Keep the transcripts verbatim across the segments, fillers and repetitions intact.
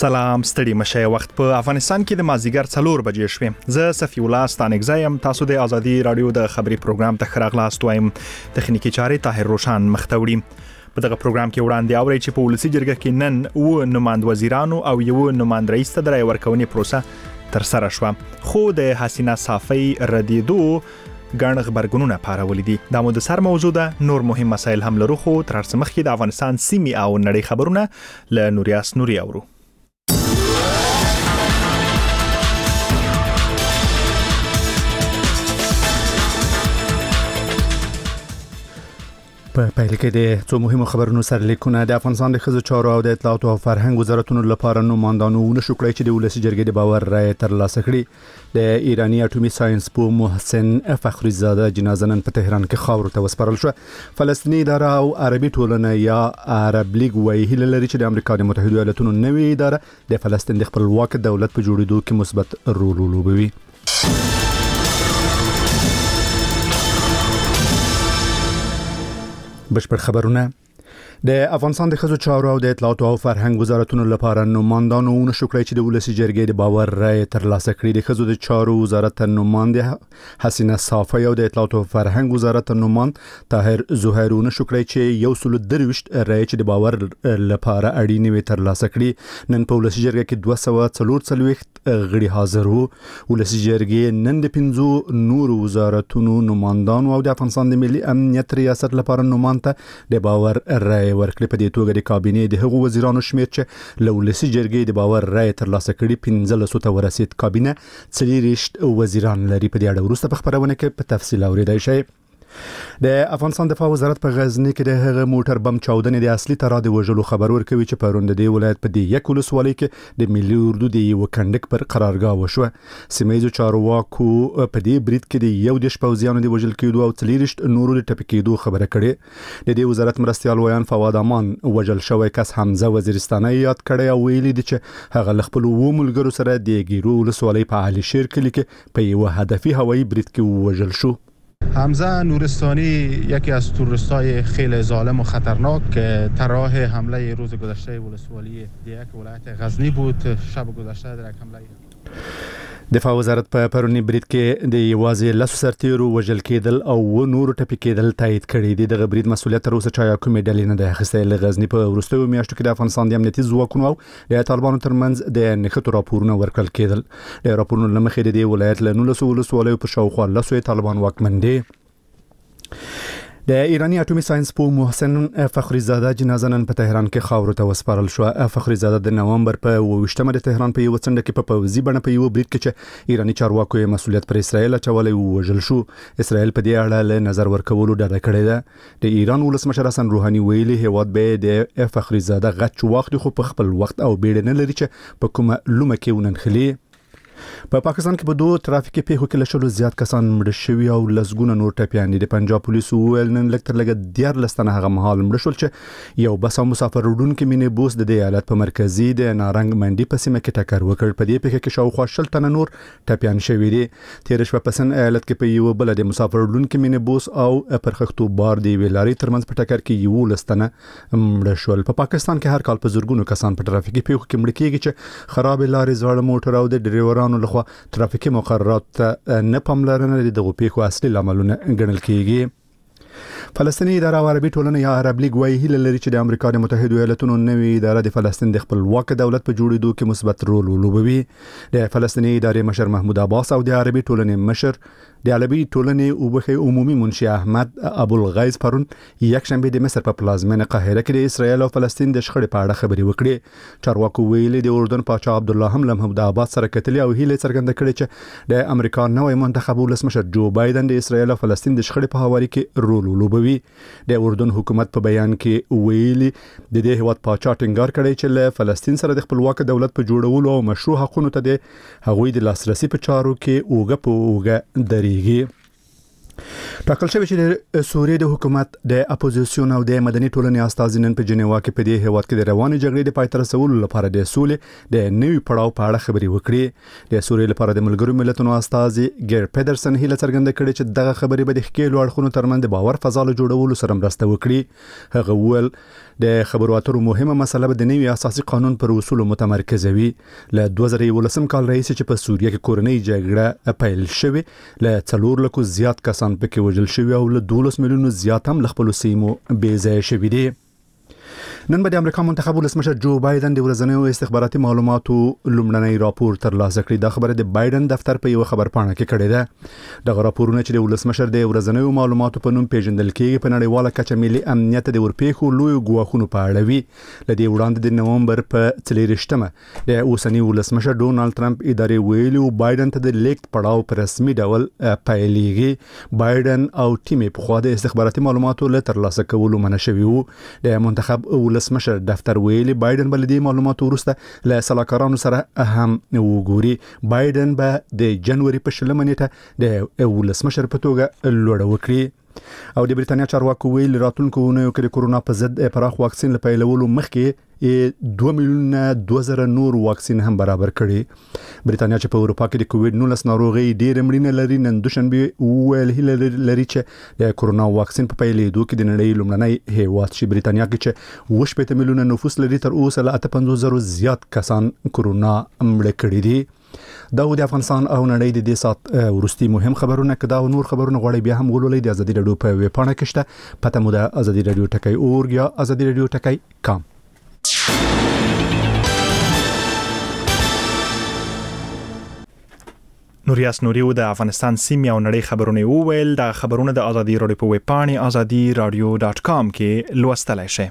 سلام ستړي مشه وخت په افغانستان کې د مازیګر څلور بجې شوې. زه صفی الله ستانګزایم. تاسو د ازادي رادیو د خبري پروګرام ته خراغلاست وایم. تخنیکی چارې طاهر روشان مختوړي. په دغه پروګرام کې وړاندې اوري چې په ولسی جرګه کې نن او نماند وزیرانو او یو نماند رئیس ته درای ورکونې پروسه تر سره شوه. خو د حسینه صافی ردیدو ګڼ خبرګونونه پارولې دي. دا مو د سر موضوع ده. نور مهم مسایل هم لرو، خو تر څو مخکې د افغانستان سیمې او نړۍ خبرونه ل نوریاس نوري اورو. په پیل کې د څو مهمو خبرونو سره لیکونه. د افغانستان د ښځو چارو او د اطلاعات او فرهنګ وزارتونو لپاره نوماندانو نشو کړی چې د ولسی جرګې د باور رای ترلاسه کړي. د ایرانی اټومي ساينس پوه محسن فخری زاده جنازه نن په تهران کې خاور ته وسپارل شو. فلسطینی اداره او عربي ټولنه یا عرب لیگ وایي هیله لري چې د امریکا د متحده ایالاتونو نوې اداره د فلسطین د خپلواک دولت په جوړېدو کې مثبت رول ولوبوي. بشپړ خبرونه. د افغانستان د ښځو چارو او د اطلاعات او فرهنګ وزارتونو لپاره نوماندانو نشو کړی چې د ولسی جرګې د باور رای ترلاسه کړي. د ښځو د چارو وزارت نوماند حسینه صافی او د اطلاعات او فرهنګ وزارت نوماند طاهر زهیر نشو کړی چې یو سل درويشت رای چې د باور لپاره اړینې وي ترلاسه کړي. نن په ولسی جرګې کې دوه سوه څلور څلوېښت غړي حاضر وو. ولسی جرګې نن د پنځو نور وزارتونو نوماندانو او د افغانستان د ملي امنیت ریاست لپاره نوماند ته د باور رای ورکړي. په دې توګه د کابینې د هغو وزیرانو شمیر چې له ولسی جرګې د باور رای ترلاسه کړي پنځلس ته ورسید. کابینه څلوېښت وزیران لري. په دې اړه وروسته په خبرونه کې په تفصیل اوریدای شئ. د افغانستان دفاع وزارت په غزنی کې د هغه موټر بم چاودنې د اصلي ترا د وژلو خبر ورکوي چې پرون د دې ولایت په دې یک ولسوالۍ کې د ملي اردو د یو کندک پر قرارګاه وشوه. سیمایي چارواکو په دې برید کې د یو دیش پوځیانو د وژل کېدو او څلوېښت نورو د ټپي کېدو خبره کړې. د دې وزارت مرستیال ویان فواد امان وژل شوی کس حمزه وزیرستاني یاد کړی او ویلي دي چې هغه له خپل و ملګرو سره د ګیرو ولسوالۍ په علي شیر کلی کې په یو هدفي هوایي برید کې وژل شو. حمزه نورستانی یکی از تروریست‌های خیلی ظالم و خطرناک که طراح حمله روز گذشته ولسوالی دیک ولایت غزنی بود. شب گذشته در یک حمله دفاع وزارت په پرونی برید کې د یوازې لاسو سرتیرو وژل کېدل او و نورو ټپي کېدل تایید کړي دي. د غبرید مسولیت تر اوسه چا کومې ډلې نه ده اخیستې. له غزنی په وروستیو میاشتو کې د افغانستان د امنیتي ځواکونو او د طالبانو ترمنځ د نښتو راپورونه ورکړل کېدل. د راپورونو له مخې د دې ولایت له نولس ولسوالیو په شاوخوا لسو طالبان واکمن دي. د ایرانی اټومي ساينس پوه محسن فخری زاده جنازه نن په تهران کې خاور ته وسپارل شو. فخری زاده د نوامبر په اووه د تهران په یو څنډه کې په پوځي بڼه په یو برید کې چې ایرانی چارواکو یې مسولیت پر اسرائیل اچولی وژل شو. اسرائیل په دې اړه له نظر ورکولو ډډه کړې ده. د ایران ولسمشر حسن روحاني ویلي هیواد به د فخری زاده غچ واخلي خو په خپل وخت او بیړه نه لري چې په کومه لومه کې وننخلي. په پا پاکستان کې په دوه ترافیکي پیښو کې لشلو زیات کسان مړ شوي او لسګونه نور ټپیان دي. د پنجاب پولیسو ویل نن لږ تر لږه دیارلس تنه هغه مهال مړه شول چې یو بس او مسافر وړونکي مینې بوس د دې ایالت په مرکزي د نارنګ منډي په سیمه کې ټکر وکړ. په دې پیښه کې شاوخوا شل تنه نور ټپیان شوي دي. تیر شپه په سن ایالت کې په یو بل د مسافر وړونکي مینې بوس او پرخښتو بار دی ویلاري ترمنځ په ټکر کې یو لستنه مړه شول. په پا پاکستان کې هر کال په زرګونو کسان په ترافیکي پیښو کې مړه کیږي چې خراب لارې، زړه موټر او د ډرایورانو لخوا ترافیکي مقررات ته نه پاملرنه د دغو پیښو اصلي لاملونه ګڼل کیږي. فلسطینی اداره او عربي ټولنه یا عرب لیگ وایي هیله لري چې د امریکا د متحده ایالاتونو نوې اداره د فلسطین د خپلواک دولت په جوړېدو کې مثبت رول ولوبوي. د فلسطینی ادارې مشر محمود عباس او د عربي ټولنې مشر د عربي ټولنې اوبخي عمومي منشي احمد ابو الغیث پرون یک شنبه د مصر په پلازمینه قاهره کې د اسرائیل او فلسطین د شخړې په اړه خبرې وکړې. چارواکو ویلي د اردن پاچا عبد الله هم له محمود عباس سره کتلي او هیله څرګنده کړې چې د امریکا نوې منتخب ولسمشر جو بایدن د اسرائیل او فلسطین د شخړې په هواري کې رول ولوبوي. د اردن حکومت په بیان کې ویلي د دې هیواد پاچا ټینګار کړی چې له فلسطین سره د خپلواک دولت په جوړولو او مشروع حقوقو ته د هغوی د لاسرسي په چارو کې اوګه په اوګه درېږي. ټاکل شوی چې د سوریې د حکومت د اپوزیسیون او د مدني ټولنې استازي نن په جنیوا کې په دې هیواد کې د روانې جګړې د پای ته رسولو لپاره د سولې د نوي پړاو په اړه خبرې وکړې. د سوریې لپاره د ملګرو ملتونو استازي ګیر پیډرسن هیله څرګنده کړې چې دغه خبرې به د ښکېلو اړخونو ترمنځ د باور فضا له جوړولو سره مرسته وکړي. هغه وویل د خبرو اترو مهمه مسله د نوي اساسي قانون پر اصول متمرکز وي. له دوه زره یولسم کال راهیسې چې په سوریه کې کورنۍ جګړه پیل شوې، له څلور لکو زیات کسان پکې وژل شوي او له دولس میلیونو زیات هم له خپلو سیمو بې ځایه شوي دي. نن به د امریکا منتخب ولسمشر جو بایدن د ورځنیو استخباراتي معلوماتو لومړنی راپور ترلاسه کړی. دا خبره د بایدن دفتر په یو خبرپاڼه کې کړې ده. دغه راپورونه چې د ولسمشر د ورځنیو معلوماتو په نوم پیژندل کېږي په نړیواله کچه ملي امنیت د ورپېښو لوی ګواښونو په اړه وي. له دې وړاندې د نومبر په څلېرویشتمه د اوسني ولسمشر ډونالد ټرمپ ادارې ویلي و بایدن ته د لیکت پړاو په رسمي ډول پیلېږي. بایدن او ټیم یې پخوا د استخباراتي معلوماتو له ترلاسه کولو منع شوي وو. د منتخب ولسمشر دفتر ویلي بایدن بل دې معلوماتو وروسته له سلاکارانو سره هم وګوري. بایدن به د جنوري په شلمه نیټه د ولسمشر په توګه لوړه وکړي. او د بریتانیا چارواکو ویل راتلونکو اونیو کې د کورونا په ضد پراخ واکسین له پیلولو مخکې دوه میلیونه دوه زره نور واکسین هم برابر کړي. بریتانیا چې په اروپا کې د کووډ نولس ناروغي ډېر مړینه لري، نن دوشنبه ویل هیله لري چې د کورونا واکسین په پیلېدو کې د نړۍ لومړنی هیواد شي. بریتانیا کې چې اوه شپېته میلیونه نفوس لري، تر اوسه له اته پنځوس زرو زیات کسان کورونا مړه کړي دي. دا د افغانستان او نړۍ د دې سات ورستي مهم خبرونه کدا او نور خبرونه غواړي بیا هم ولولئ د ازادي رادیو په ویب پاڼه کې شته. پته مو د ازادي رادیو ټکی اورګ یا ازادي رادیو ټکی کام. نوریاس نوریو د افغانستان سیمې او نړۍ خبرونه وویل. د خبرونه د ازادي رادیو په ویب پاڼه ازادي رادیو ډاټ کام کې لوستلای شئ.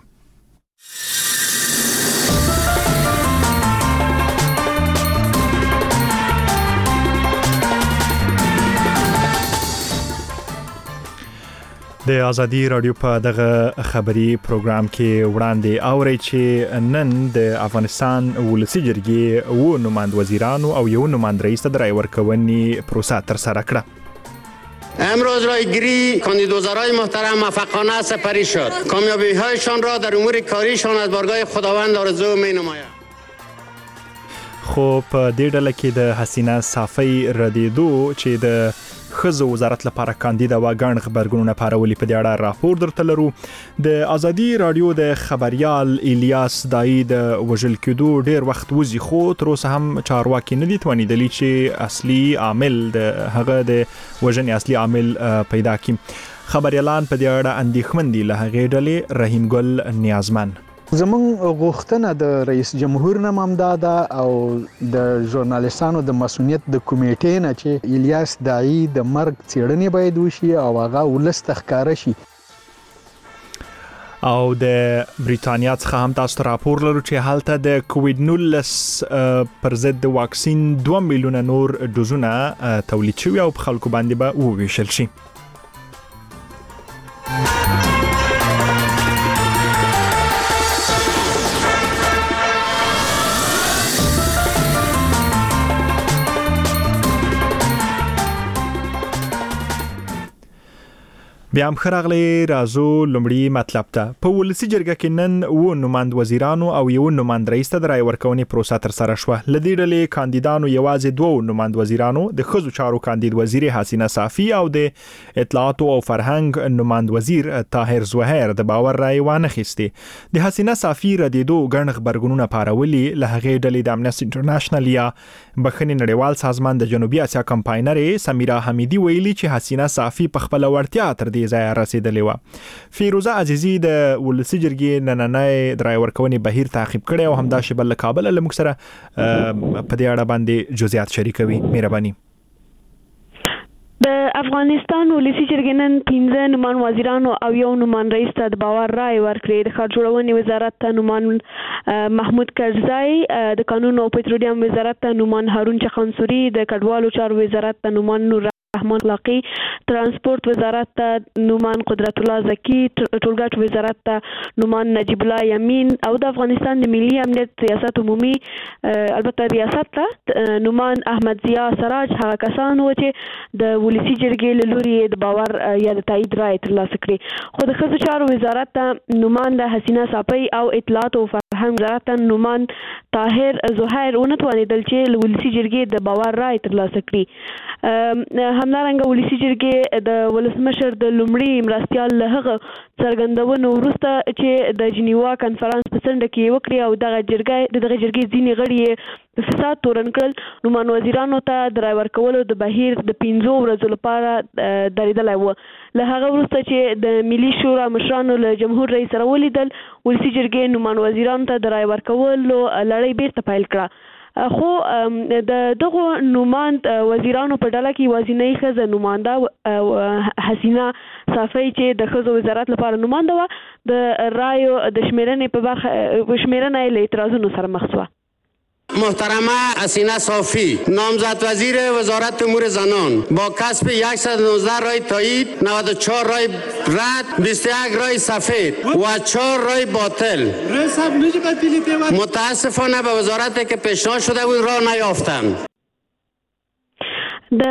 د ازادي رادیو په دغه خبري پروګرام کې وړاندې اوري چې نن د افغانستان ولسی جرګې و نماند وزیرانو او یو نماند رئیس ته رای ورکونې پروسه تر سره کړه. امروز رایگیری کاندیدوزارای محترم موفقانه سپری شد. کامیابی هایشان را در امور کاریشان از بارگاه خداوند آرزو می نمایم. خو په دې ډله کې د حسینه صافی ردیدو چې د خزو وزارت لپاره کاندیدا و غاڼ خبرګونونه پارولي په دې اړه راپور درته لرو. د ازادي رادیو د خبريال الیاس دای د وژل کېدو ډیر وخت وزي، خو تر اوسه هم چارواکي نه دي توانیدلی چې اصلي عامل د هغه د وژنې اصلي عامل پیدا کړي. خبريالان په دې اړه اندېښمن دي. له هغې ډلې رحیم ګل نیازمن زمون غوښتنه د رئیس جمهور نه ممداده او د ژورنالیستانو د مسؤلیت د کمیټې نه چې الیاس دای د مرګ څېړنې باید وشي او هغه ولس ته ښکاره شي. او د بریتانیا څخه هم تاسو راپور لرو چې هلته د کووډ نولس پر ضد د واکسین دوه میلیونه نور ډوزونه تولید شوي او په خلکو باندې به وویشل شي. بیا هم خراغلی رازو لمړی مطلب ته. په ولسی جرګه کې نن و نماند وزیرانو او یو نماند رئیس ته رای ورکونې پروسه تر سره شوه. لدې ډلې کاندیدانو یوازې دوه نماند وزیرانو د خزو چارو کاندید وزیر حسینه صافی او د اطلاعات او فرهنګ نماند وزیر طاهر زوهر د باور رای وانه خسته. د حسینه صافی ردیدو غن خبرګونونه پارولي. له هغې ډلې د امنیسټي انټرنیشنل یا بخښنې نړیوال سازمان د جنوبي اسیا کمپاینر سمیرا حمیدی ویلي چې حسینه صافی په خپل ورتیا تر ځای رسیدلې و. فیروزه عزیزی د ولسی جرګې نننۍ د رای ورکونې بهیر تعقیب کړی او همدا شی بل کابل له موږ سره په دې اړه باندې جزئیات شریکوي. مهرباني. د افغانستان ولسی جرګې نن پنځه نومان وزیرانو او یو نومان رئیس ته د باور رای ورکړی. د ښار جوړونې وزارت ته نومان محمود کرزی، د قانون او پټرولیم وزارت ته نومان هارون چخانسوري، د کډوالو چارو وزارت ته نومان نور رحمان لاقی، ترانسپورت وزارت ته نومان قدرت الله زکی، ټولګټ وزارت ته نومان نجیب الله یمین او د افغانستان د ملي امنیت ریاست عمومي البته ریاست ته نومان احمد ضیا سراج هغه کسان و چې د ولسی جرګې له لوري د باور یا د تایید رای ترلاسه کړي. خو د ښځو چارو وزارت ته نومان د حسینه صافی او اطلاعات او فرهنګ وزارت ته نومان طاهر زوهر ونه توانېدل چې له ولسی جرګې د باور رای ترلاسه کړي. همدارنګه ولسی جرګې د ولسمشر د لومړي مرستيال له هغه څرګندونو وروسته چې د جنیوا کانفرنس په څنډه کې وکړي او دغه جرګې دغه جرګې ځینې غړي په فساد تورن کړل نو مان وزیرانو ته د رای ورکولو د بهیر د پنځو ورځو لپاره درېدلی و. له هغه وروسته چې د ملي شورا مشرانو له جمهور رئیس سره ولیدل ولسی جرګې نومان وزیرانو ته د رای ورکولو لړۍ بیرته پیل کړه. خو د دغه نوماند وزیرانو په ډله کې وازینۍ ښځه نومانده حسینه صافی چې د ښځو وزارت لپاره نومانده وه د رایو د شمیرنې په برخه شمیرنه له اعتراضونو سره مخ شوه. محترمه حسینه صافی نامزد وزیر وزارت امور زنان با کسب صد و نوزده رای تایید، نود و چهار رای رد، بیست و یک رای سفید و چهار رای باطل متاسفانه به وزارتی که پیشنهاد شده بود راه نیافتند. د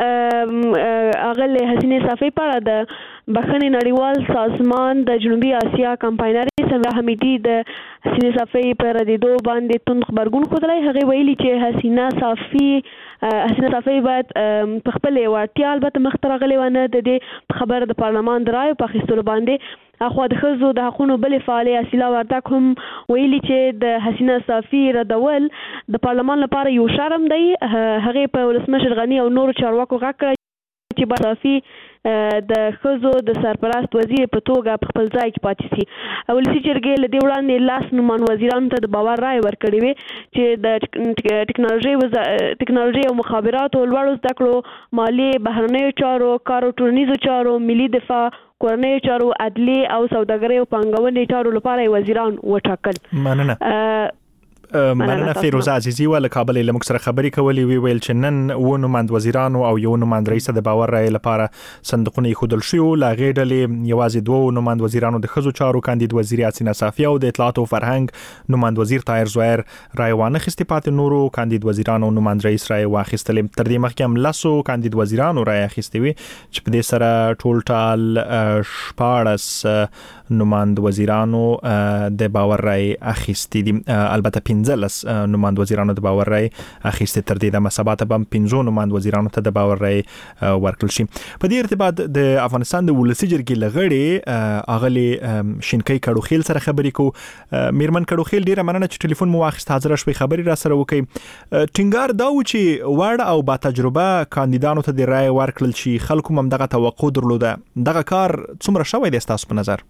اغله حسینه صافی پر د بخښنې نړیوال سازمان د جنوبي اسیا کمپاینر سمرا حمیدی د حسینه صافی پر د دو باندې توند خبرګون خوده هغه ویلي چې حسینه صافی حسینه صافی باید په خپل وړتیا البته مخترغلی ونه د دې خبر د پارلمان درای په خستلو باندې اخو د خزو د حقونو بل فعال اصله ورتک هم ویلي چې د حسینه صافی ردول د پارلمان لپاره یو شرم دی. هغه په ولسمشر غنی او نور چارواکو غکړه چې صافی د خزو د سرپرست وزیر په توګه په خپل ځای کې پاتې شي. ولسی جرګې له دې وړاندې لاس نومان وزیرانو ته د باور رای ورکړی وي چې د ټکنالوژي ټکنالوژي او مخابراتو لوړو زده کړو مالي بهرنیو چارو کارو ټولنیزو چارو ملي دفاع کورنیو چارو عدلي او سوداګرۍ او پانګونې چارو لپاره وزیران وټاکل. مننه مننه فیروزه عزیزی ول کابل له مکسره خبري کولې وی ویل چې نن و نوماند وزیرانو او یو نوماند رئیس د باور رای لپاره صندوقونه خودل شو. لا غېډلې یوازې دوه نوماند وزیرانو د خزو چارو کاندید وزیر حسینه صافی او د اطلاعات او فرهنګ نوماند وزیر طاهر زویر رای وانه خستې پات نورو کاندید وزیرانو نوماند رئیس رای واخیستل. تر دې مخکې هم لاسو کاندید وزیرانو رای اخیستې وي چې په دې سره ټول ټال شپاړس نوماند وزیرانو د باور رای اخیستې دي. البته پنځلس نوماند وزیرانو د باور رای اخیستې تر دې د مسابقات بم پنځو نوماند وزیرانو ته د باور رای ورکړل شي. په دې ارتباط د افغانستان د ولسی جرګې لغړې اغلی شینکۍ کډوخیل سره خبرې کو. میرمن کډوخیل ډیره مننه چې ټلیفون مو واخیست حاضر شوي خبرې را سره وکړي. ټینګار دا و چې وړ او با تجربه کاندیدانو ته د رای ورکړل شي خلکو هم دغه توقع درلوده. دغه کار څومره شوی دی ستاسو په نظر؟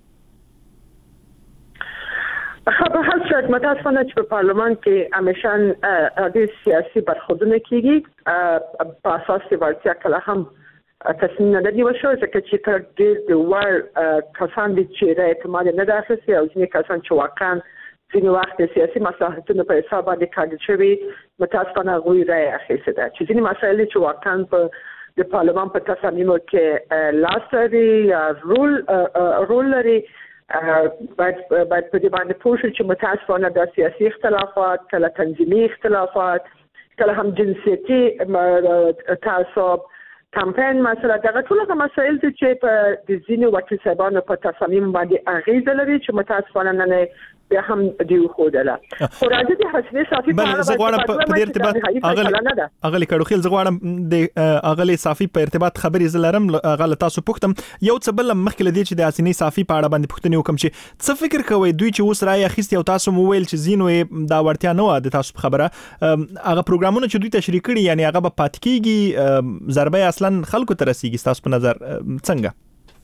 خب هر صورت متاسفانه چې په پارلمان کې همیشه د سیاسي برخوردونه کیږي په اساس د ورتیا کله هم تصمیم نه دی وشو ځکه چې تر دې د ور کسان دي چې رای اعتماد نه داسې او ځینې کسان چې واقعا ځینې وخت سیاسي مصلحتونو په حساب باندې کاندید شوي متاسفانه غوي رای اخیسته ده چې ځینې مسایل چې واقعا په د پارلمان په تصمیمو کې لاس لري یا رول رول لري باید باید په دې باندې پوه شو چې متاسفانه د سیاسي اختلافات کله تنظیمي اختلافات کله هم جنسیتي تعصب کمپاین مسله دغه ټول هغه مسایل چې په د ځینو وکیل صاحبانو په تصامیم باندې اغیزه لري چې متاسفانه نه بیا هم دی خو دله خو راځي د حسینه صافی په اړه زغوانم په دې ارتباط اغلی اغلی کډوخیل زغوانم د اغلی صافی په ارتباط خبرې زلرم اغل تاسو پوښتم یو څه بل مخکې لدی چې د حسینه صافی په اړه باندې پوښتنه وکم چې څه فکر کوي دوی چې اوس راي اخیستي او تاسو مو ویل چې زینو دا ورتیا نه و د تاسو خبره هغه پروګرامونه چې دوی تشریح کړي یعنی هغه په پات کېږي ضربه اصلا خلکو ته رسیږي تاسو په نظر څنګه؟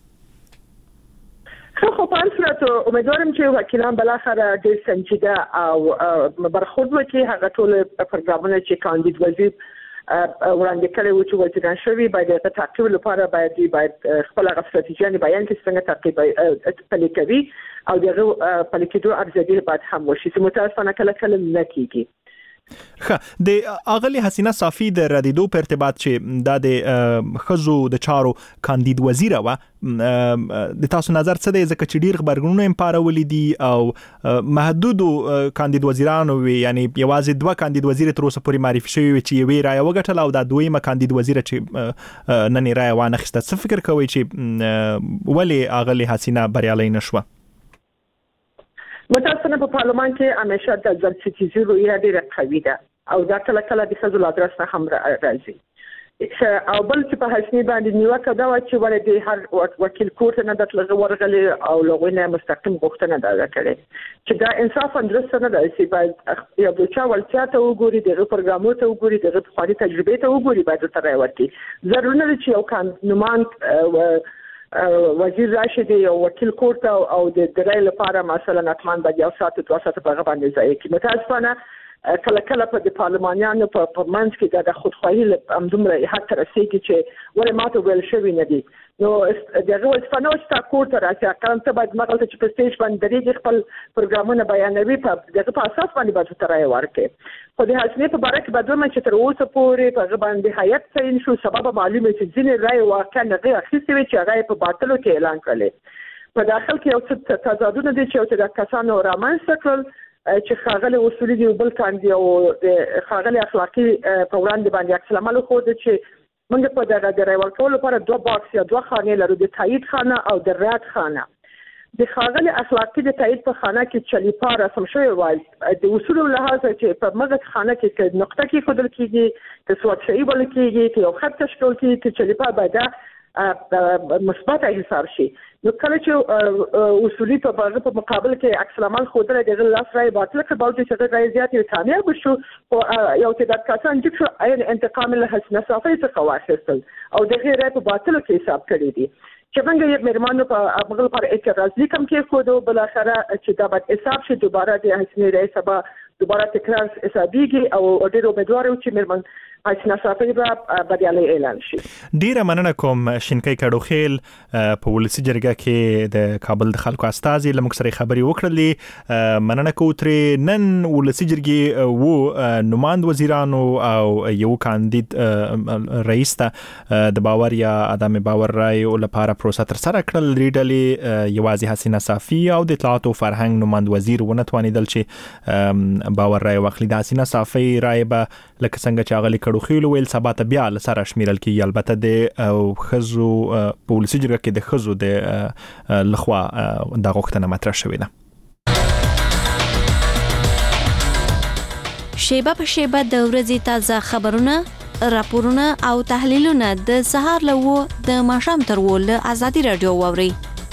خو په اړه صورت امیدوارم چې وکیلان بالاخره ډېر سنجیده او برخورد وکړي هغه ټول پروګرامونه چې کاندید وزیر وړاندې کړي و چې وزیران شوي باید د تعقیب لپاره باید باید خپل استراتیژي بیان کړي څنګه تعقیب پلي کوي او دغه پلي کېدو ارزیابي باید هم وشي چې متاسفانه کله کله نه کیږي. خه د اغلی حسینه صافی د ردیدو په ارتباط چې دا د خزو د چارو کاندید وزیر و د تاسو نظر څه دی ځکه چې ډیر خبرګونونه هم پارولې دي او محدود کاندید وزیرانو وي یعنی یوازې دوه کاندید وزیر تر اوسه پورې معرفي شوی وي چې یوې رای وګټل او دا دویمه کاندید وزیر چې نن رای وانه خسته. څه فکر کوي چې ولی اغلی حسینه بریالي نشوه؟ متاسفانه په پارلمان کې همیشه د ځل ستیزي رویه ډیره قوي ده او دا کله کله د ښځو له ادرس نه هم راځي او بل چې په حسنی باندې نیوکه دا و چې ولې هر وکیل کورت نه د تلغه ورغلي او لغوینه مستقیم غوښتنه دا کړي چې دا انصاف اندرست نه دی چې باید یو د چا ولچا ته وګوري دغه پروګرامو ته وګوري دغه خالي تجربه ته وګوري باید تر راوړي ضروري نه چې یو قانونمند وزیر راشد یو وکیل کورت او د درای لپاره مثلا اتمان باید یو ساعت دوه ساعت په غو باندې ځای کې متاسفانه کله کله په د پارلمانیانو په پرمنځ کې د خودخواهی همدومره حتی رسېږي چې ولې ماته ویل شوی نه دي نو دغه وسپانو چې کورت راځي کله ته باید مغلطه چې په سټیج باندې درې خپل پروګرامونه بیانوي په دغه په اساس باندې باید تر راي ورکړي خو د حسنی په باره کې بدومه چې تر اوسه پورې په باندې هیئت تعین شو سبب معلومه چې ځینې رای واقعا نه اخیستي چې هغه په باطلو کې اعلان کړي په داخل کې یو څه تضادونه دي چې یو د کسانو رامنځته کړل چې خاغلی اصولي دی بل کاندي او خاغلی اخلاقی په وړاندې باندې عکس العمل خو د چې موږ په دغه د رای ورکولو لپاره دوه باکس یا دوه خانې لرو د تایید خانه او د رد خانه د خاغلی اخلاقی د تایید په خانه کې چلیپا رسم شوی وای د اصول له لحاظه چې په مغه خانه کې نقطه کې خودل کېږي چې سواد شي بل کېږي چې یو خط تشکیل کېږي چې چلیپا باید مثبت حساب شي نو کله چې اصولي په بغه په مقابل کې عکس العمل خوده د لاس راي باطل کې باندې چې راي زیات یو کامیاب شو او یو چې د کسان چې عین انتقام له حسن صافي څخه واخیستل او د غیر په باطل کې حساب کړی دي چې څنګه یې مرمانو په مغل پر اعتراض لیکم کې خو دوه بل اخره چې دا باید حساب شي دوباره د حسنی رئیس سبا دوباره تکرار حسابيږي او ډېر امیدوار یم چې مرمن حسنا صافي به بدیالي اعلان شي ډیره مننه کوم شینکای کډوخیل په ولسی جرګه کې د کابل د خلکو استازي لمک سره خبري وکړلې مننه کو ترې نن ولسی جرګه وو نماند وزیرانو او یو کاندید رئیس ته د باور یا عدم باور رای او لپاره پروسه تر سره کړل ریډلې یوازې حسنا صافي او د اطلاعات او فرهنګ نماند وزیر ونه توانیدل چې باور رای واخلي د حسنا صافي رای به لکه څنګه چې غلي کړو خېلو ویل سبا ته بیا لسره شمیرل کې البته د خزو پولیسي جرګه کې د خزو د لخوا د غوښتنه مطرح شوې ده شیبه په شیبه د ورځې تازه خبرونه راپورونه او تحلیلونه د سهار له و د ماښام تر و له ازادي رادیو واوري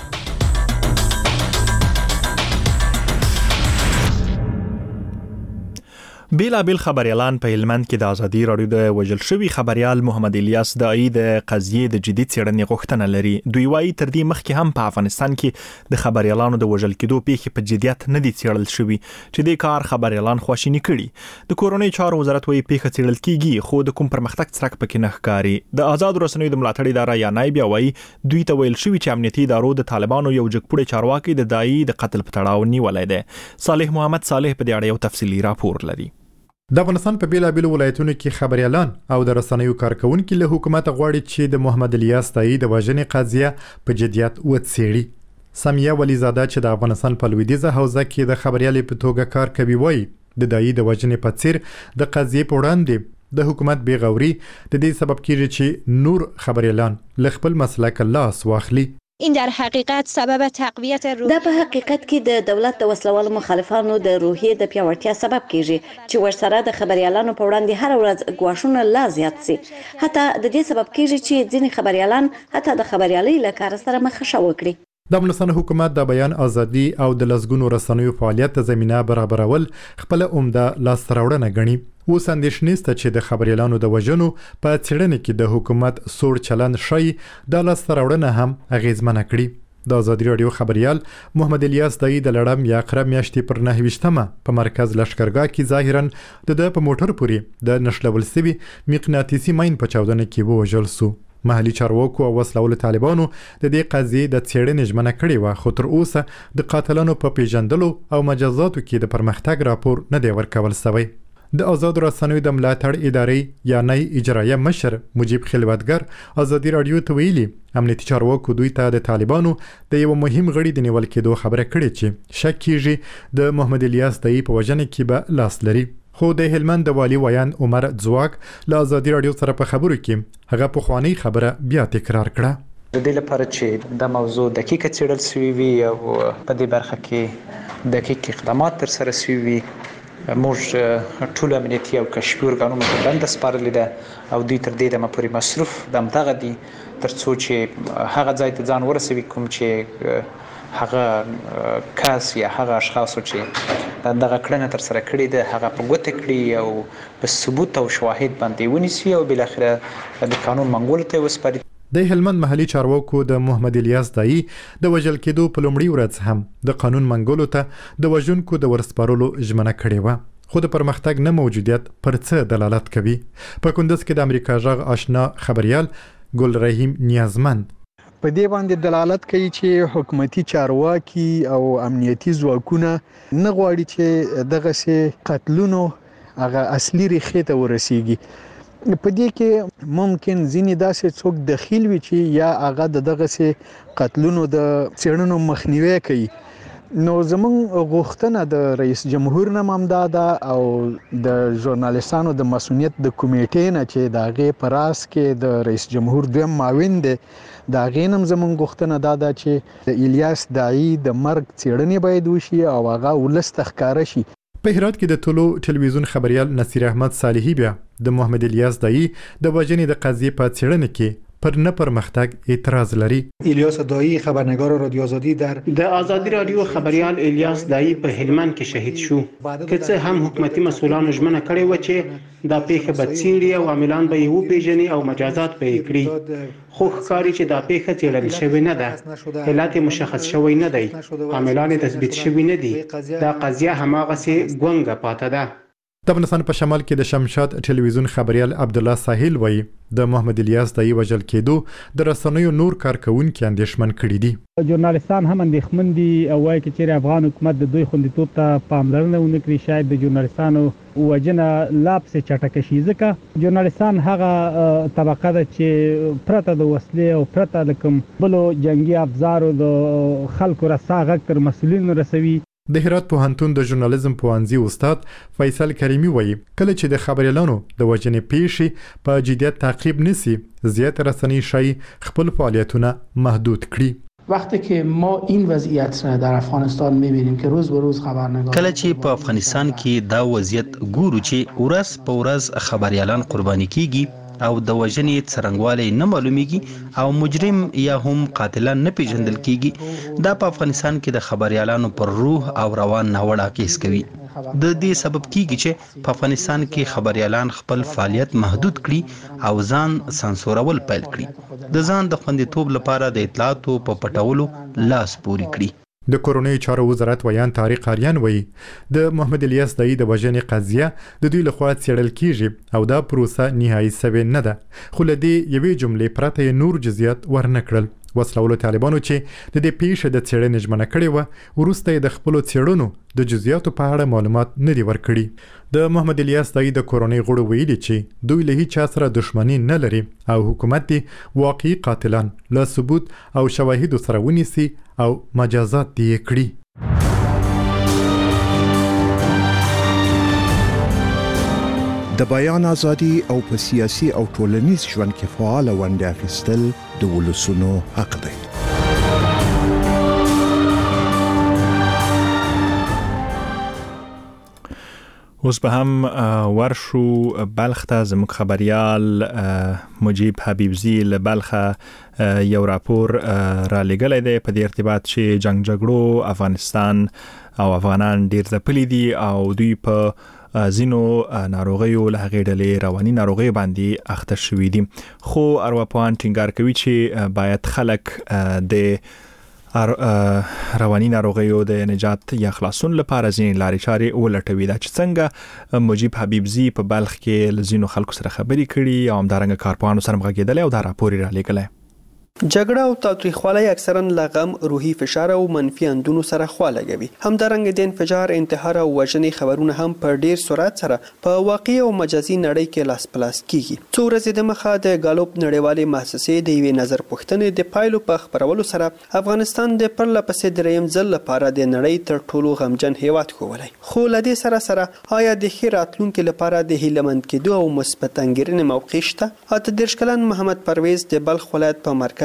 بیلا بیل خبريالان په هلمند کې د ازادي رادیو د وجل شوی خبريال محمد الیاس دای د قضیې د جدي څېړنې غوښتنه لري دوی وايي تر دې مخکې هم په افغانستان کې د خبريالانو د وجل کېدو پیښې په جديت نه دي څېړل شوی چې د کار خبريالان خواشینی کړي د کورونی چارو وزارت وايي پیښه څېړل کیږي خو د کوم پرمختګ څرک پکې نه ښکاري د آزاد رسنیو د ملاتړ اداره یا نایب وايي دوی ته ویل شوی چې امنیتي ادارو د طالبانو یو جګپوړي چارواکي د دای د قتل په تړاو نیولای دی صالح محمد صالح په دې اړه یو تفصیلی راپور لري د افغانستان په بیلا بیل ولایتونو کې خبريالان او د رسنیو کارکونکو له حکومت غواړي چې د محمد الیاس دای د وژنې قضیه په جديت وڅېړي سمیه ولیزاده چې د افغانستان په لویدیځه حوزه کې د خبريالۍ په توګه کار کوي وایي د دای د وژنې په څیر د قضیې په وړاندې د حکومت بیغوري د دې سبب کیږي چې نور خبريالان له خپل مسلک لاس واخلي این در حقیقت سبب تقویت روحیه دا په حقیقت کې د دولت د وسلوالو مخالفانو د روحیې د پیاوړتیا سبب کیږي چې ورسره د خبريالانو په وړاندې هر ورځ ګواښونه لا زیات سي حتی د دې سبب کیږي چې ځینې خبريالان حتی د خبريالۍ له کار سره مخ شوکړي د افغانستان حکومت د بیان ازادي او د لسګونو رسنیو فعالیت ته زمينه برابرول خپل عمده لاسته غني اوس اندېښنې چې د خبريالانو د وژنو په څېړنې کې د حکومت سوړ چلند شي د لاسته هم اغیزمنه کړي د ازادي رادیو خبريال محمد الیاس دای د لړم یا قره میاشتې پر نه ویشتمه په مرکز لشکرګاه کې ظاهرا د په موټر پوري د نشلول سوي مقناطیسي ماین په چاودنه کې وژل سو محلي چارواکو او وسلوال طالبانو د دې قضیې د څېړنې ژمنه کړې و خو تر اوسه د قاتلانو په پیژندلو او مجازاتو کې د پرمختګ راپور نه دی ورکول شوی د آزاد رسنیو د ملاتړ ادارې یا نای اجرایه مشر مجيب خلوتګر ازادي رادیو ته ویلي امنیتي چارواکو دوی ته د طالبانو د یو مهم غړي د نیول کېدو خبره کړې چې شک کیږي د محمد الیاس دای په وژنه کې به لاس لري خو د هلمند د والی ویان عمر ځواک له ازادي رادیو سره په خبرو کې هغه په خواني خبره بیا تکرار کړه د دې لپاره چې د موضوع دقیقه څېړل شوی وي او په دې برخه کې دقیق اقدامات تر سره شوی وي موږ ټول امنیتي او کشفي ارګانونو ته دنده سپارلې ده او دوی تر دې دمه پورې مصروف دمدغه دي ترڅو چې هغه ځای ته ځان ورسوي کوم چې هغه کس یا هغه اشخاص چې دغه کړنه تر سره کړې ده هغه په ګوته کړي او په ثبوت او شواهد باندې ونیسي او بل اخره د قانون منګولو ته وسپاري. د هلمند محلي چارواکو د محمد الیاس دایی د وژل کېدو په لومړي ورځ هم د قانون منګولو ته د وژونکو د ورسپارلو ژمنه کړې وه خو د پرمختګ نه موجودیت پر څه دلالت کوي. په کندز کې د امریکا غږ آشنا خبريال ګل رحیم نیازمند په دې باندې دلالت کوي چې حکومتي چارواکي او امنیتي ځواکونه نه غواړي چې دغه سي قتلونو هغه اصلي ریښې ته ورسیږي. په دې کې ممکن ځینې داسې څوک دخیل وي چې یا هغه دغه سي قتلونو د څېړنو مخنیوي کوي. نو زموږ غوښتنه د رئیس جمهور نه ممداده او د ژورنالیستانو د مسؤلیت د کمیټې نه چې د هغې په راس کې د رئیس جمهور دویم معاون دی د هغې نه زموږ غوښتنه دا ده چې د الیاس دایی د مرګ څېړنې باید وشي او هغه ولس ته ښکاره شي. په هرات کې د ټولو ټلویزیون خبريال نصیر احمد صالحي بیا د محمد الیاس دایی د وژنې د قضیې په څېړنه کې پر نه پرمختګ اعتراض لري. الیاس دایی خبرنگار رادیو آزادی در د آزادی رادیو خبريال الیاس دایی په هلمند کې شهید شو. که څه هم حکومتي مسؤلانو ژمنه کړې و چې دا پیښه به څېړي او عاملان به یې وپېژني او مجازات به یې کړي خو ښکاري چې دا پیښه څېړل شوې نه ده. علت مشخص شوی نه دی. عاملان تثبیت شوي نه دي. دا قضیه هماغسې ګونګه پاته ده. د افغانستان په شمال کې د شمشاد ټلویزیون خبريال عبد الله ساحل وایي د محمد الیاس دایی وژل کېدو د رسنیو نور کارکونکو اندېښمن کړي دي. ژورنالیستان هم اندېښمن دي او وایي چې چیرې افغان حکومت د دوی خوندیتوب ته پاملرنه ونه کړي شاید د ژورنالیستانو وژنه لا پسې چټکه شي ځکه ژورنالیستان هغه طبقه ده چې پرته د وسلې او پرته د کوم بلو جنگي افزارو د خلکو رسا غږ تر مسؤلینو رسوي. د هرات پوهنتون د ژورنالیزم پوهنځي استاد فیصل کریمی وایي کله چې د خبريالانو د وژنې پیښې په جدیت تعقیب نسی زیات رسنۍ شای خپل فعالیتونه محدود کړي. وقتی که ما این وضعیت را در افغانستان می‌بینیم که روز به روز خبرنگار کله چې په افغانستان کې دا وضعیت ګورو چې ورځ په ورځ خبريالان قرباني کیږي او د وژنې څرنګوالی نه معلومیږي او مجرم یا هم قاتلان نه پیژندل کیږي. دا په افغانستان کې د خبريالانو پر روح او روان ناوړه کیس کوي. د دې سبب کیږي چې په افغانستان کې خبريالان خپل فعالیت محدود کړي او ځان سانسورول پیل کړي د ځان د خوندیتوب لپاره د اطلاعاتو په پټولو لاس پوري کړي. د کورونی چارو وزارت ویان طارق اریان وایي د محمد الیاس دایی د وژنې قضیه د دوی لخوا څېړل کیږي او دا پروسه نهایي سوې نه ده خو له دې یوې جملې پرته نور جزئیات ورنه کړل. وسلهوالو طالبانو چې د دې پیښې د څېړنې ژمنه کړې وه وروسته د خپلو څېړنو د جزئیاتو په اړه معلومات نه دي ورکړي. د محمد الیاس دایی د کورونی غړو ویلي چې دوی له هیڅ چا سره دښمني نه لري او حکومت دی واقعي قاتلان له ثبوت او شواهدو سره ونیسي او مجازات دی کړي. د بیان ازادي او په سیاسي او ټولنیز ژوند کې فعال ونډه اخیستل د ولسونو حق دی. اوس به هم ورشو بلخ ته زموږ خبريال مجيب حبيبزي له بلخه یو راپور را لګلې ده په دې ارتباط چې جنگ جګړو افغانستان او افغانان ډیر ځپلي دي او دوی په زینو ناروغیو له هغې ډلې رواني ناروغي باندې اخته شوي دي. خو ارواپوهان ټینګار کوي چې باید خلک د رواني ناروغیو د نجات یا خلاصون لپاره ځینې لارې چارې ولټوي. دا چې څنګه مجيب حبيبزي په بلخ کې له ځینو خلکو سره خبرې کړي او همدارنګه کارپوهانو سره مغږېدلی او دا راپور یې رالیږلی. جګړه او تاوتریخوالی اکثرا له غم، روحي فشار او منفي اندونو سره خوا لګوي. همدارنګه د انفجار، انتحار او وژنې خبرونه هم په ډیر سرعت سره په واقعي او مجازي نړۍ کې لاس پلاس کیږي. څو ورځې د مخه د ګالوپ نړیوالې مؤسسې د یوې نظر پوښتنې د پایلو په خبرولو سره افغانستان د پرله پسې دریم ځل لپاره د نړۍ تر ټولو غمجن هیواد ښوولی. خو له دې سره سره آیا د ښې راتلونکي لپاره د هیلهمند کېدو او مثبت انګیرنې موقع شته؟ اته دېرش کلن محمد پرویز د بلخ ولایت په مرکز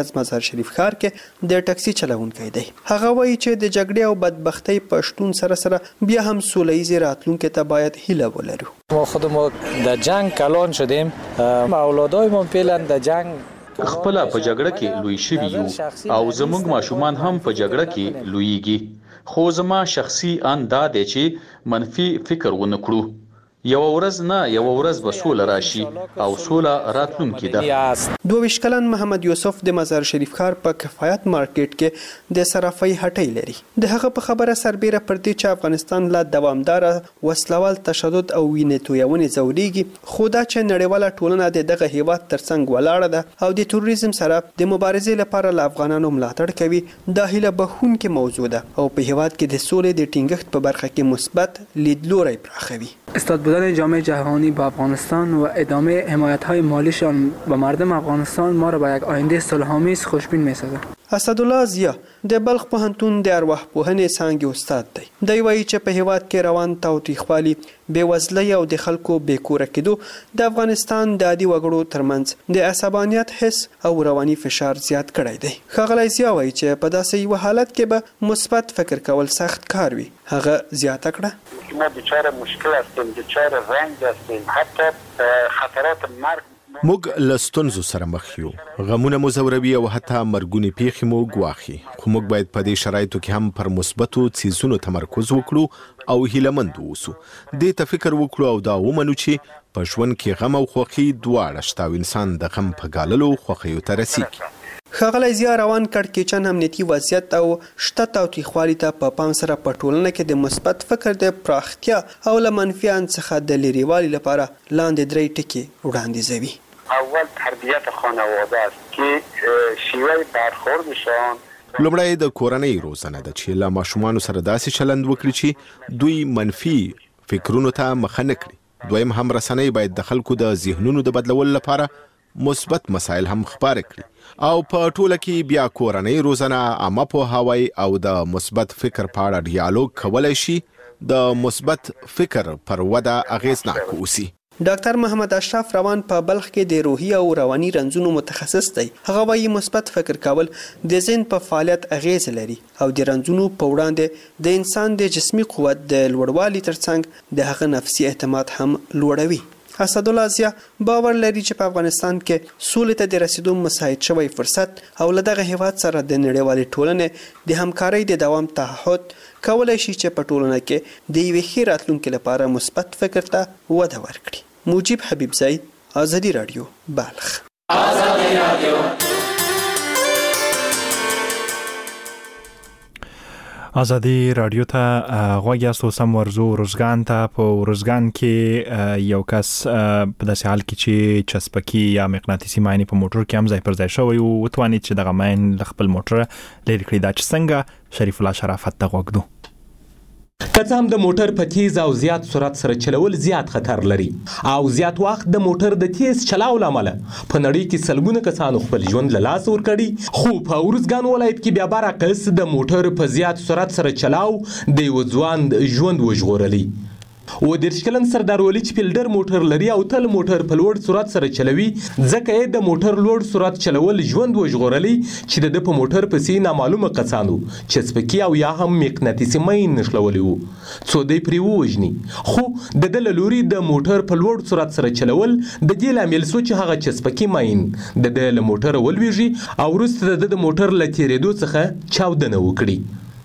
مرکز مزار شریف ښار کې د ټاکسي چلوونکی دی. هغه وایي چې د جګړې او بدبختۍ په شتون سره سره بیا هم سوله ییز راتلونکي ته باید هیله ولرو. ما خودمون در جنگ کلان شدیم، اولادای ما فعلا در جنگ خپل په جګړه کې لوی شوي یو او زموږ ماشومان هم په جګړه کې لویږي. خو زما شخصي اند دی چې منفي فکر ونه کړو. یو ورځ نه یو ورځ به سوله راشي او سوله راتلونکې ده. دوه ویشت کلن محمد یوسف د مزار شریف ښار په کفایت مارکیټ کې د صرافۍ هټۍ لري. د هغه په خبره سربیره پر دې چې افغانستان له دوامداره وسلوال تشدد او وینې تویونې ځورېږي، خو دا چې نړیواله ټولنه د دغه هیواد ترڅنګ ولاړه ده او د تروریزم سره د مبارزې لپاره له افغانانو ملاتړ کوي، دا هیله بښونکې موضوع ده او په هیواد کې د سولې د ټینګښت په برخه کې مثبت لیدلوری پراخوي. استاد بودن جامعه جهانی با افغانستان و ادامه حمایت‌های مالیشان به مردم افغانستان ما را به یک آینده صلح‌آمیز خوشبین می‌سازد. اسدالله ضیا د بلخ پوهنتون د ارواح پوهنې څانګې استاد دی. دی وایي چې په هیواد کې روان تاوتریخوالي، بېوزلۍ او د خلکو بېکوره کېدو د افغانستان د عادي وګړو ترمنځ د عصبانیت حس او رواني فشار زیات کړی دی. ښاغلی ضیا وایي چې په داسې یو حالت کې به مثبت فکر کول سخت کار وي. هغه زیاته کړه ما دچار مشکل هستیم، دچار رنج هستیم، حتی خطرات مرگ موږ له ستونزو سره مخ یو، غمونه مو ځوروي او حتی مرګونې پیښې مو ګواښي، خو موږ باید په دې شرایطو کې هم پر مثبتو څیزونو تمرکز وکړو او هیلهمند اوسو. دې ته فکر وکړو او دا ومنو چې په ژوند کې غم او خوښي دواړه شته او انسان د غم په ګاللو خوښیو ته رسیږي. ښاغلی ضیا روان کړکېچن امنیتي وضعیت او شته تاوتریخوالي ته په پام سره په ټولنه کې د مثبت فکر د پراختیا او له منفي اند څخه د لرېوالي لپاره لاندې درې ټکي وړاندیزوي. اول تربیت خانواده است که شیوه برخوردشان لومړی د کورنۍ روزنه ده چې له ماشومانو سره داسې چلند وکړي چې دوی منفي فکرونو ته مخه نه کړي. دویم هم رسنۍ باید د خلکو د ذهنونو د بدلولو لپاره مثبت مسایل هم خپاره کړي او په ټوله کې بیا کورنۍ روزنه، عامه پوهاوی او د مثبت فکر په اړه ډیالوګ کولی شي د مثبت فکر پر وده اغیزناک اوسي. ډاکټر محمد اشرف روان په بلخ کې د روحي او رواني رنځونو متخصص دی. هغه وایي مثبت فکر کول د ذهن په فعالیت اغیز لري او د رنځونو په وړاندې د انسان د جسمي قوت د لوړوالي ترڅنګ د هغه نفسي اعتماد هم لوړوي. اسدالله ضیا باور لري چې په افغانستان کې سولې ته د رسیدو مساعد شوی فرصت او له دغه هیواد سره د نړیوالې ټولنې د همکارۍ د دوام تعهد کولی شي چې په ټولنه کې د یوې ښې راتلونکي لپاره مثبت فکر ته وده ورکړي. موجب حبیبزی، آزادی رادیو، بلخ. آزادی رادیو آزادی رادیو ته غوږ یاستو. سم ورزو روزګان ته. په روزګان کې یو کس په داسې حال کې چې چسپکی یا مغناطیسي ماین په موټر کې هم ځای پر ځای شوی او وتوانید چې دغه ماین له خپل موټر لرې کړي. دا چې څنګه شریف الله شرافت ته غوږ دو. که څه هم د موټر په تیز او زیات سرعت سره چلول زیات خطر لري او زیات وخت د موټر د تیز چلاو لامل په نړۍ کې سلګونه کسانو خپل ژوند له لاسه ورکړي، خو په ورزګان ولایت کې بیا برعکس د موټر په زیات سرعت سره چلاو د یو ځوان ژوند وژغورلی. و دېرش کلن سردار ولي چې فیلډر موټر لري او تل موټر په لوړ سرعت سره چلوي، ځکه یې د موټر لوړ سرعت چلول ژوند وژغورلی چې د ده په موټر پسې نامعلومه کسانو چسپکي او یا هم مقناطیسي مین نښلولی وو څو دی پرې ووژني. خو د ده له لوري د موټر په لوړ سرعت سره چلول د دې لامل شو چې هغه چسپکي مین د ده له موټره ولویږي او وروسته د ده د موټر له تېرېدو څخه چاودنه وکړي.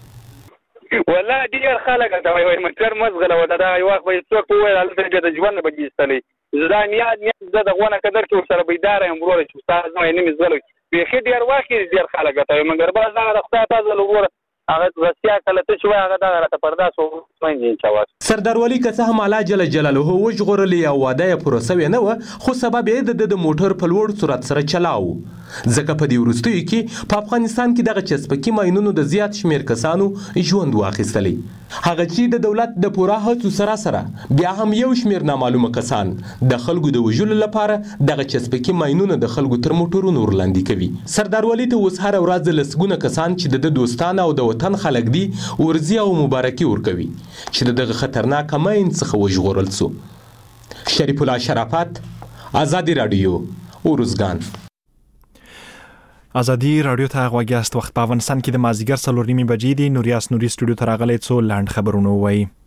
والله ډېر خلک ته وایي موټر مزغله وه، دغه یو وخت به یې څوک وویل هلته بیا د ژوند نه به ایستلی. زه دا نیاد نیاد زه د غونه قدر کې ورسره بیداره یم وروره چې استاد زما یې نه مې زغلی. بیخي ډېر وخت یې ډېر خلک ته وایي مګر بس هغه د خدای تا ځل وګوره هغه رسیا کله ته چې وایي هغه دغه راته پرداس ومنځي چاوات. سردار ولي که څه هم الله جل جلاله وژغورلی او واده یې پوره سوې نه وه، خو سبب یې د ده د موټر په لوړ سرعت سره چلاو. ځکه په دې وروستیو کې په افغانستان کې دغه چسپکي ماینونو د زیات شمیر کسانو ژوند واخیستلی. هغه چې د دولت د پوره هڅو سره سره بیا هم یو شمیر نامعلومه کسان د خلکو د وژلو لپاره دغه چسپکي ماینونه د خلکو تر موټرونو ورلاندې کوي. سردار ولي ته اوس هره ورځ لسګونه کسان چې د ده دوستان او د وطن خلک دي ورځي او مبارکي ورکوي چې د دغه خطرناکه ماین څخه وژغورل سو. شریف الله شرافت، آزادی رادیو، ورزګان. ازادي رادیو ته غوږیاست. وخت په افغانستان کې د مازیګر څلور نیمې بجې دي. نوریاس نوري سټوډیو ته راغلی څو لاند خبرونه وایي.